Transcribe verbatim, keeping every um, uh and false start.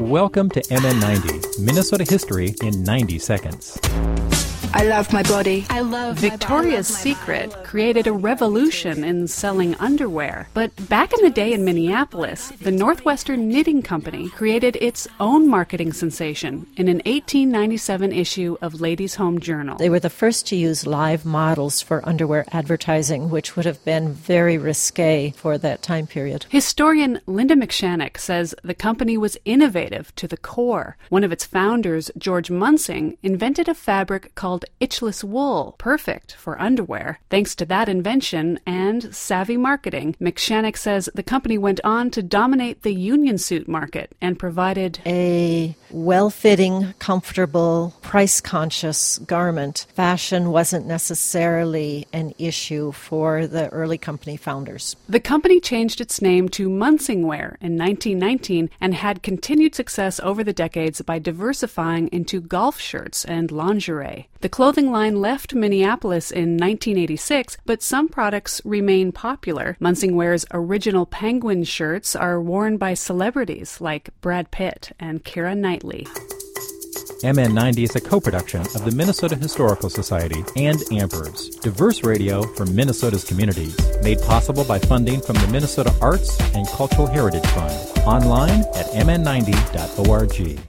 and welcome to M N ninety, Minnesota History in ninety seconds. I love my body. I love Victoria's Secret created a revolution in selling underwear. But back in the day in Minneapolis, the Northwestern Knitting Company created its own marketing sensation in an eighteen ninety-seven issue of Ladies' Home Journal. They were the first to use live models for underwear advertising, which would have been very risque for that time period. Historian Linda McShannock says the company was innovative to the core. One of its founders, George Munsing, invented a fabric called itchless wool, perfect for underwear. Thanks to that invention and savvy marketing, McShannock says the company went on to dominate the union suit market and provided a well-fitting, comfortable, price-conscious garment. Fashion wasn't necessarily an issue for the early company founders. The company changed its name to Munsingwear in nineteen nineteen and had continued success over the decades by diversifying into golf shirts and lingerie. The clothing line left Minneapolis in nineteen eighty-six, but some products remain popular. Munsingwear's original penguin shirts are worn by celebrities like Brad Pitt and Keira Knightley. M N ninety is a co-production of the Minnesota Historical Society and Amper's, diverse radio for Minnesota's communities, made possible by funding from the Minnesota Arts and Cultural Heritage Fund. Online at m n ninety dot org.